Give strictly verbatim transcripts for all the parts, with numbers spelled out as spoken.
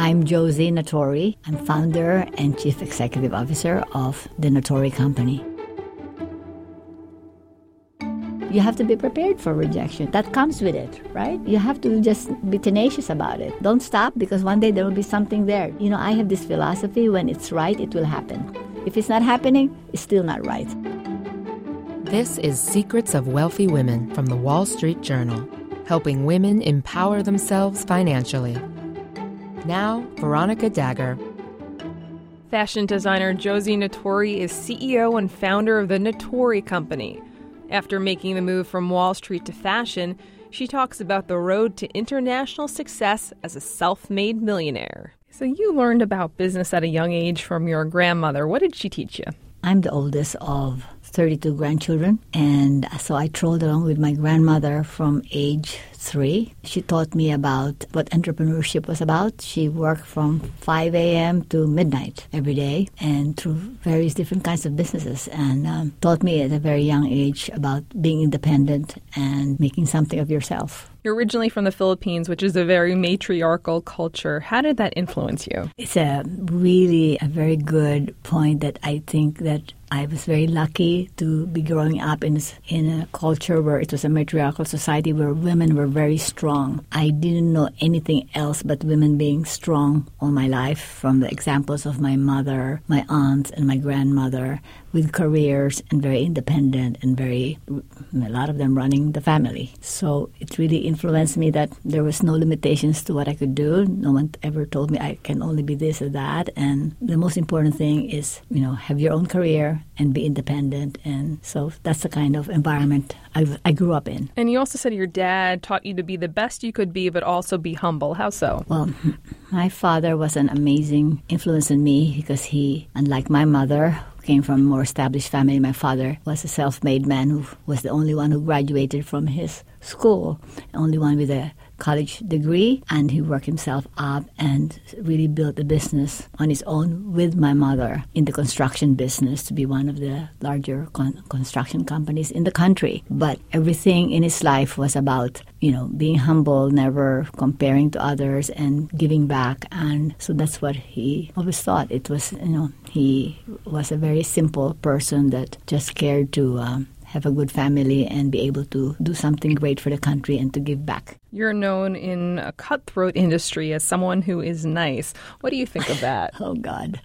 I'm Josie Nattori. I'm founder and chief executive officer of the Nattori Company. You have to be prepared for rejection. That comes with it, right? You have to just be tenacious about it. Don't stop, because one day there will be something there. You know, I have this philosophy, when it's right, it will happen. If it's not happening, it's still not right. This is Secrets of Wealthy Women from the Wall Street Journal, helping women empower themselves financially. Now, Veronica Dagher. Fashion designer Josie Nattori is C E O and founder of the Nattori Company. After making the move from Wall Street to fashion, she talks about the road to international success as a self-made millionaire. So you learned about business at a young age from your grandmother. What did she teach you? I'm the oldest of thirty-two grandchildren, and so I trolled along with my grandmother from age three. She taught me about what entrepreneurship was about. She worked from five a.m. to midnight every day and through various different kinds of businesses, and um, taught me at a very young age about being independent and making something of yourself. You're originally from the Philippines, which is a very matriarchal culture. How did that influence you? It's a really a very good point that I think that I was very lucky to be growing up in in a culture where it was a matriarchal society where women were very strong. I didn't know anything else but women being strong all my life, from the examples of my mother, my aunts, and my grandmother, with careers and very independent and very, a lot of them running the family. So it really influenced me that there was no limitations to what I could do. No one ever told me I can only be this or that. And the most important thing is, you know, have your own career and be independent. And so that's the kind of environment I, I grew up in. And you also said your dad taught you to be the best you could be, but also be humble. How so? Well, my father was an amazing influence on me because he, unlike my mother, came from a more established family. My father was a self-made man who was the only one who graduated from his school, only one with a college degree, and he worked himself up and really built a business on his own with my mother in the construction business to be one of the larger con- construction companies in the country. But everything in his life was about, you know, being humble, never comparing to others, and giving back. And so that's what he always thought. It was, you know, he was a very simple person that just cared to um, have a good family and be able to do something great for the country and to give back. You're known in a cutthroat industry as someone who is nice. What do you think of that? Oh, God.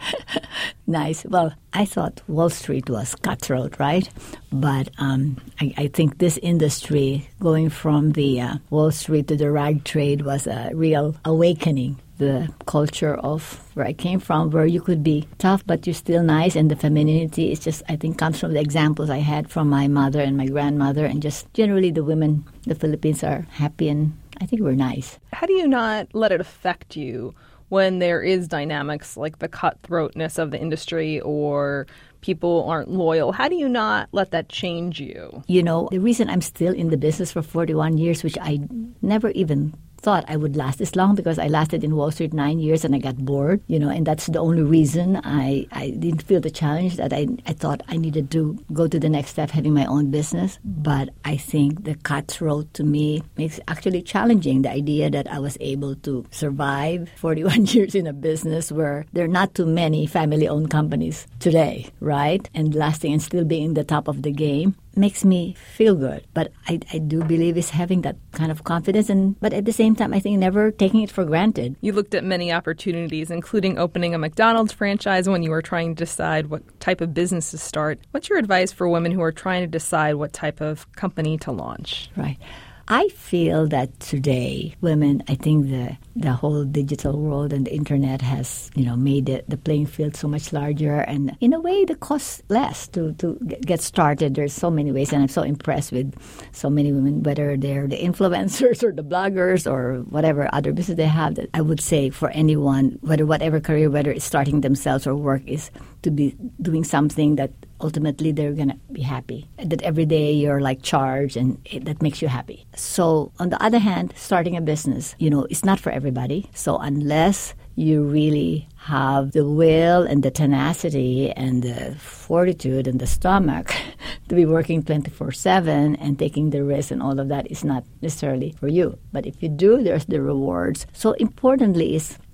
Nice. Well, I thought Wall Street was cutthroat, right? But um, I, I think this industry, going from the uh, Wall Street to the rag trade, was a real awakening. The culture of where I came from, where you could be tough, but you're still nice, and the femininity is just, I think, comes from the examples I had from my mother and my grandmother, and just generally the women, the Philippines are happy, and I think we're nice. How do you not let it affect you when there is dynamics like the cutthroatness of the industry or people aren't loyal? How do you not let that change you? You know, the reason I'm still in the business for forty-one years, which I never even thought I would last this long, because I lasted in Wall Street nine years and I got bored, you know, and that's the only reason I, I didn't feel the challenge that I, I thought I needed to go to the next step, having my own business. But I think the cutthroat to me makes it actually challenging, the idea that I was able to survive forty-one years in a business where there are not too many family-owned companies today, right? And lasting and still being the top of the game makes me feel good. But I, I do believe it's having that kind of confidence, and but at the same time, I think never taking it for granted. You looked at many opportunities, including opening a McDonald's franchise when you were trying to decide what type of business to start. What's your advice for women who are trying to decide what type of company to launch? Right. I feel that today, women, I think the the whole digital world and the internet has, you know, made it, the playing field so much larger, and in a way, the cost less to, to get started. There's so many ways, and I'm so impressed with so many women, whether they're the influencers or the bloggers or whatever other business they have. That I would say for anyone, whether whatever career, whether it's starting themselves or work, is to be doing something that ultimately they're going to be happy, that every day you're like charged and it, that makes you happy. So on the other hand, starting a business, you know, it's not for everybody. So unless you really have the will and the tenacity and the fortitude and the stomach to be working twenty-four seven and taking the risk and all of that is not necessarily for you. But if you do, there's the rewards. So importantly is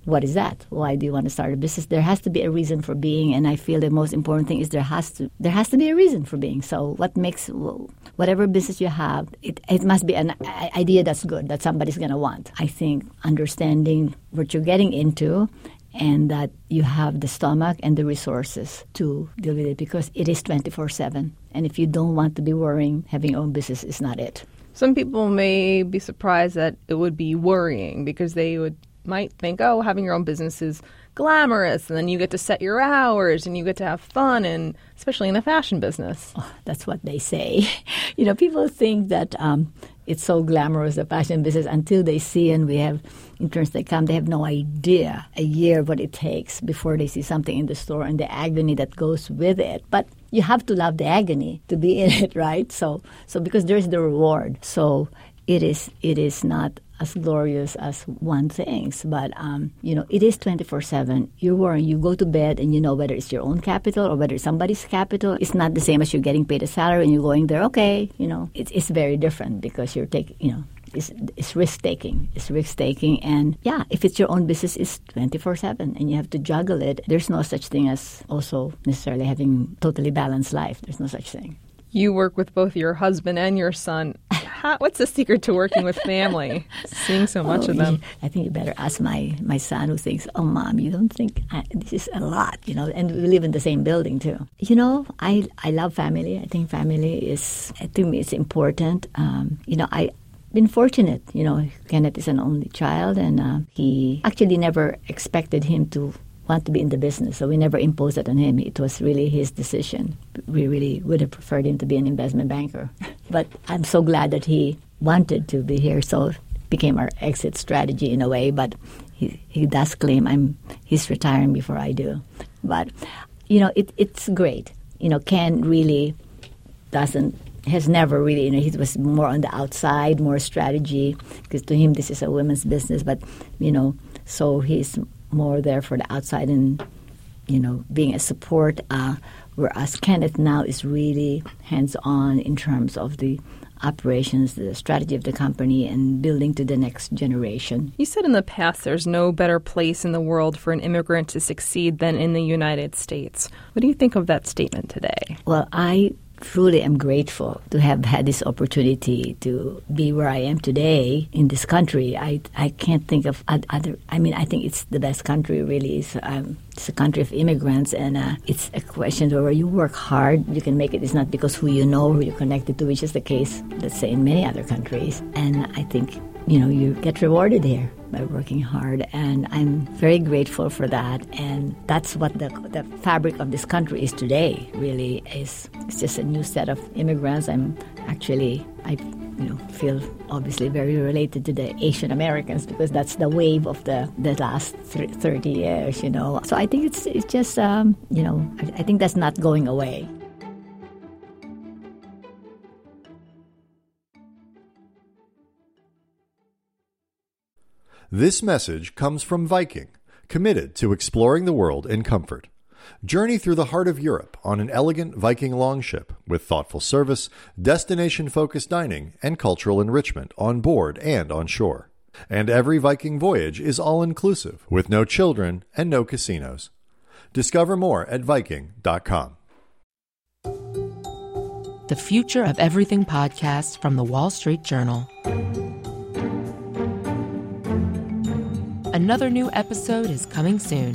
what is that? Why do you want to start a business? There has to be a reason for being, and I feel the most important thing is there has to there has to be a reason for being. So what makes whatever business you have, it, it must be an idea that's good, that somebody's going to want. I think understanding what you're getting into and that you have the stomach and the resources to deal with it, because it is twenty-four seven. And if you don't want to be worrying, having your own business is not it. Some people may be surprised that it would be worrying because they would might think, oh, having your own business is glamorous, and then you get to set your hours and you get to have fun, and especially in the fashion business. Oh, that's what they say. You know, people think that um, it's so glamorous, the fashion business, until they see, and we have interns that come, they have no idea a year what it takes before they see something in the store and the agony that goes with it. But you have to love the agony to be in it, right? So, so because there's the reward. So it is, it is not as glorious as one thinks, but um, you know, it is twenty-four seven. You're worrying. You go to bed and you know whether it's your own capital or whether it's somebody's capital. It's not the same as you're getting paid a salary and you're going there. Okay, you know, it's it's very different because you're taking, you know, it's it's risk taking. It's risk taking, and yeah, if it's your own business, it's twenty-four seven, and you have to juggle it. There's no such thing as also necessarily having totally balanced life. There's no such thing. You work with both your husband and your son. How, what's the secret to working with family, seeing so much oh, of them? I think you better ask my, my son, who thinks, oh, Mom, you don't think I, this is a lot, you know, and we live in the same building, too. You know, I, I love family. I think family is, I think it's important. Um, you know, I, been fortunate, you know, Kenneth is an only child, and uh, he actually never expected him to want to be in the business, so we never imposed it on him. It was really his decision. We really would have preferred him to be an investment banker. But I'm so glad that he wanted to be here, so it became our exit strategy in a way, but he, he does claim I'm he's retiring before I do. But, you know, it, it's great. You know, Ken really doesn't, has never really, you know, he was more on the outside, more strategy, because to him this is a women's business, but, you know, so he's more there for the outside and, you know, being a support, uh, whereas Kenneth now is really hands-on in terms of the operations, the strategy of the company, and building to the next generation. You said in the past there's no better place in the world for an immigrant to succeed than in the United States. What do you think of that statement today? Well, I truly am grateful to have had this opportunity to be where I am today in this country. I I can't think of other, I mean, I think it's the best country, really. It's, um, it's a country of immigrants, and uh, it's a question where you work hard, you can make it. It's not because who you know, who you're connected to, which is the case, let's say, in many other countries. And I think, you know, you get rewarded here by working hard, and I'm very grateful for that. And that's what the the fabric of this country is today, really. Is it's just a new set of immigrants. I'm actually, I you know, feel obviously very related to the Asian Americans because that's the wave of the, the last thirty years, you know. So I think it's, it's just, um, you know, I, I think that's not going away. This message comes from Viking, committed to exploring the world in comfort. Journey through the heart of Europe on an elegant Viking longship with thoughtful service, destination-focused dining, and cultural enrichment on board and on shore. And every Viking voyage is all-inclusive, with no children and no casinos. Discover more at Viking dot com. The Future of Everything podcast from the Wall Street Journal. Another new episode is coming soon.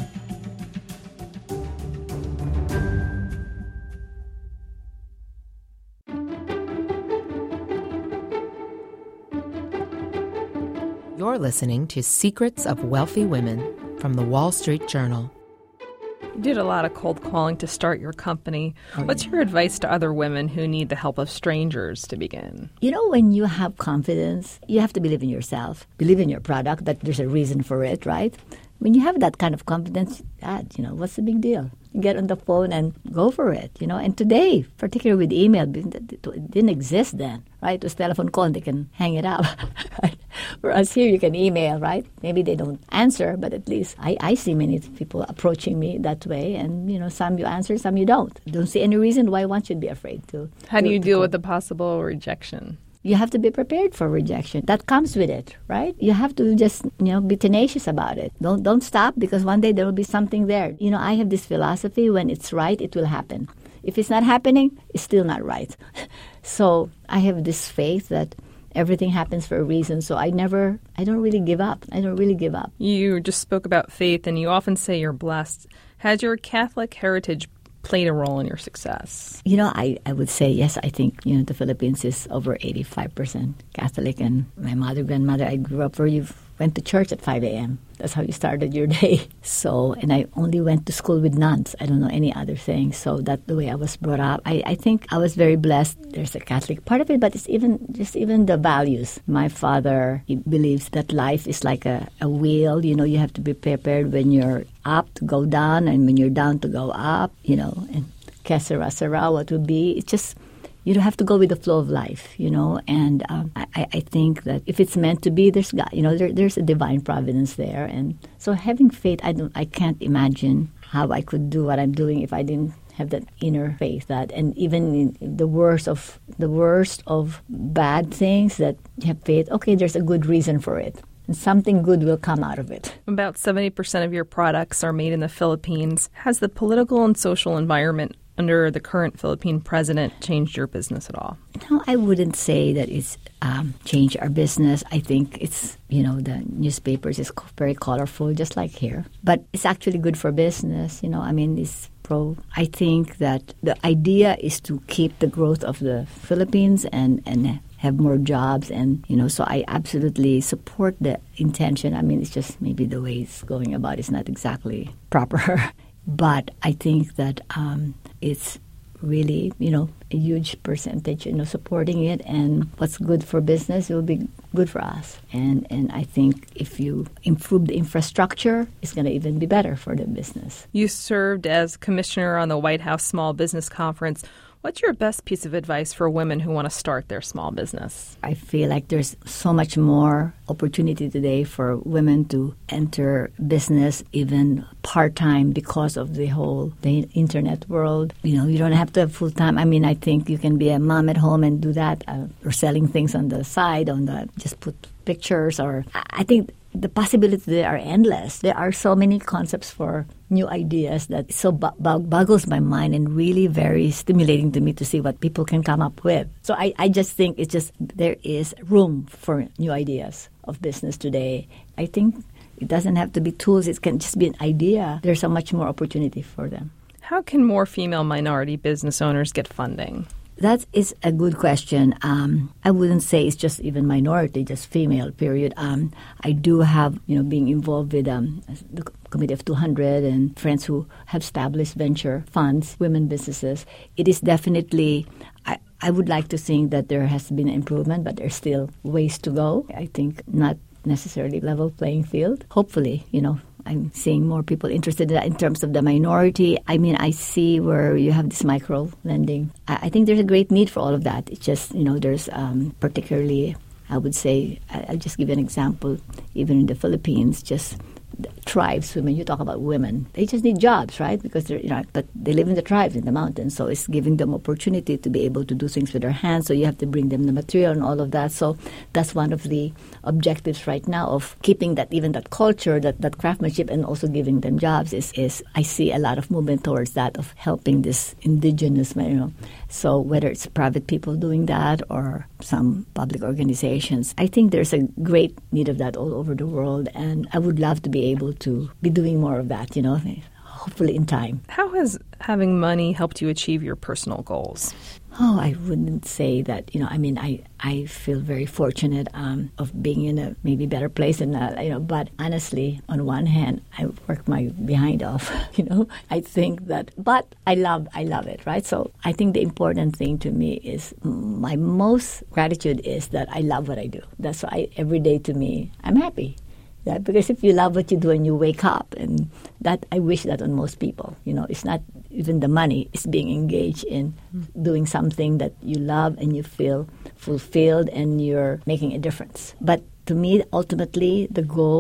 You're listening to Secrets of Wealthy Women from the Wall Street Journal. You did a lot of cold calling to start your company. Oh, What's yeah. your advice to other women who need the help of strangers to begin? You know, when you have confidence, you have to believe in yourself, believe in your product, that there's a reason for it, right? When you have that kind of confidence, that, you know, what's the big deal? You get on the phone and go for it, you know. And today, particularly with email, it didn't exist then, right? It was telephone call and they can hang it up, right? Whereas here you can email, right? Maybe they don't answer, but at least I, I see many people approaching me that way. And, you know, some you answer, some you don't. Don't see any reason why one should be afraid to. How do you to deal call. with the possible rejection? you have to be prepared for rejection. That comes with it, right? You have to just, you know, be tenacious about it. Don't don't stop, because one day there will be something there. You know, I have this philosophy: when it's right, it will happen. If it's not happening, it's still not right. So I have this faith that everything happens for a reason. So I never, I don't really give up. I don't really give up. You just spoke about faith, and you often say you're blessed. Has your Catholic heritage played a role in your success? You know, I, I would say yes. I think, you know, the Philippines is over eighty-five percent Catholic. And my mother, grandmother, I grew up where you went to church at five a.m. That's how you started your day. So, and I only went to school with nuns. I don't know any other thing. So that's the way I was brought up. I, I think I was very blessed. There's a Catholic part of it, but it's even just even the values. My father, he believes that life is like a, a wheel. You know, you have to be prepared when you're up to go down, and when you're down to go up, you know, and que sera, sera, what will be. It's just, you don't have to go with the flow of life, you know, and um, I, I think that if it's meant to be, there's God, you know, there, there's a divine providence there. And so having faith, I don't, I can't imagine how I could do what I'm doing if I didn't have that inner faith. That, and even in the worst of the worst of bad things, that you have faith. Okay, there's a good reason for it, and something good will come out of it. About seventy percent of your products are made in the Philippines. Has the political and social environment under the current Philippine president changed your business at all? No, I wouldn't say that it's um, changed our business. I think it's, you know, the newspapers is very colorful, just like here. But it's actually good for business. You know, I mean, it's pro. I think that the idea is to keep the growth of the Philippines and, and have more jobs. And, you know, so I absolutely support the intention. I mean, it's just maybe the way it's going about is not exactly proper. But I think that um, it's really, you know, a huge percentage, you know, supporting it. And what's good for business will be good for us. And and I think if you improve the infrastructure, it's going to even be better for the business. You served as commissioner on the White House Small Business Conference. What's your best piece of advice for women who want to start their small business? I feel like there's so much more opportunity today for women to enter business, even part-time, because of the whole the internet world. You know, you don't have to have full-time. I mean, I think you can be a mom at home and do that, uh, or selling things on the side, on the just put pictures. Or I think the possibilities there are endless. There are so many concepts for new ideas that so bu- bu- boggles my mind, and really very stimulating to me to see what people can come up with. So I, I just think it's just there is room for new ideas of business today. I think it doesn't have to be tools. It can just be an idea. There's so much more opportunity for them. How can more female minority business owners get funding? That is a good question. Um, I wouldn't say it's just even minority, just female, period. Um, I do have, you know, being involved with um, the Committee of two hundred and friends who have established venture funds, women businesses. It is definitely, I, I would like to think that there has been improvement, but there's still ways to go. I think not necessarily level playing field. Hopefully, you know, I'm seeing more people interested in that in terms of the minority. I mean, I see where you have this micro lending. I, I think there's a great need for all of that. It's just, you know, there's um, particularly, I would say, I, I'll just give you an example, even in the Philippines, just the tribes, women, you talk about women, they just need jobs, right? Because they're, you know, but they live in the tribes, in the mountains, so it's giving them opportunity to be able to do things with their hands, so you have to bring them the material and all of that. So that's one of the objectives right now of keeping that, even that culture, that, that craftsmanship, and also giving them jobs is, is I see a lot of movement towards that, of helping this indigenous, you know. So whether it's private people doing that or some public organizations, I think there's a great need of that all over the world, and I would love to be able to be doing more of that, you know, hopefully in time. How has having money helped you achieve your personal goals? Oh, I wouldn't say that, you know, I mean, I, I feel very fortunate um, of being in a maybe better place, and uh, you know, but honestly, on one hand, I work my behind off, you know, I think that, but I love, I love it, right? So I think the important thing to me is my most gratitude is that I love what I do. That's why every day to me, I'm happy. Yeah, because if you love what you do and you wake up, and that I wish that on most people, you know, it's not even the money, it's being engaged in mm. doing something that you love and you feel fulfilled and you're making a difference. But to me, ultimately, the goal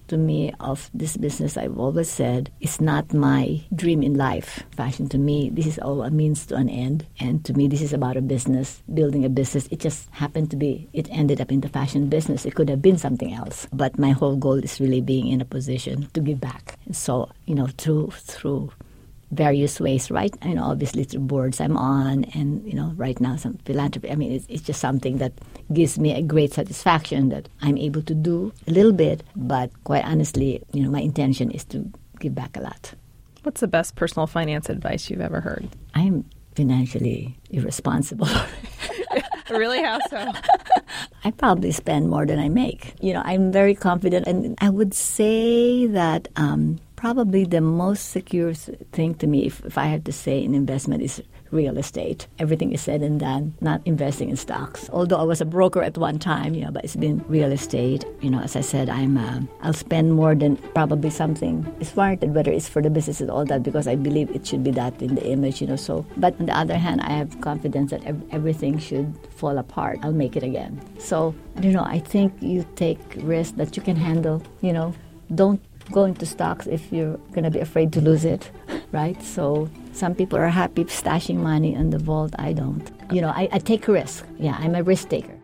to me of this business, I've always said, it's not my dream in life. Fashion to me, this is all a means to an end. And to me, this is about a business, building a business. It just happened to be, it ended up in the fashion business. It could have been something else. But my whole goal is really being in a position to give back. So, you know, through through various ways, right? You know, obviously through boards I'm on, and, you know, right now some philanthropy. I mean, it's, it's just something that gives me a great satisfaction that I'm able to do a little bit, but quite honestly, you know, my intention is to give back a lot. What's the best personal finance advice you've ever heard? I'm financially irresponsible. Really? How so? I probably spend more than I make. You know, I'm very confident, and I would say that um, probably the most secure thing to me, if, if I had to say in investment, is real estate. Everything is said and done, not investing in stocks. Although I was a broker at one time, you know, but it's been real estate. You know, as I said, I'm uh, I'll spend more than probably something is warranted, whether it's for the business and all that, because I believe it should be that in the image, you know. So, but on the other hand, I have confidence that ev- everything should fall apart. I'll make it again. So, you know, I think you take risks that you can handle. You know, don't go into stocks if you're going to be afraid to lose it, right? So some people are happy stashing money in the vault. I don't. You know, I, I take a risk. Yeah, I'm a risk taker.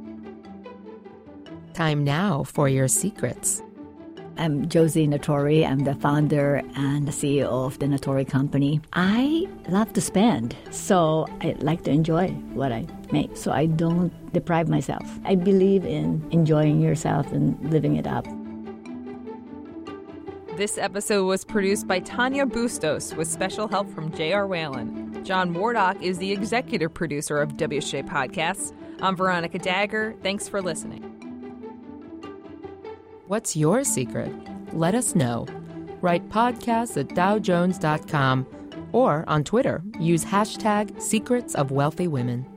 Time now for your secrets. I'm Josie Natori. I'm the founder and the C E O of the Natori Company. I love to spend, so I like to enjoy what I make, so I don't deprive myself. I believe in enjoying yourself and living it up. This episode was produced by Tanya Bustos with special help from J R. Whalen. John Wardock is the executive producer of W S J Podcasts. I'm Veronica Dagger. Thanks for listening. What's your secret? Let us know. Write podcasts at dow jones dot com or on Twitter, use hashtag Secrets of Wealthy Women.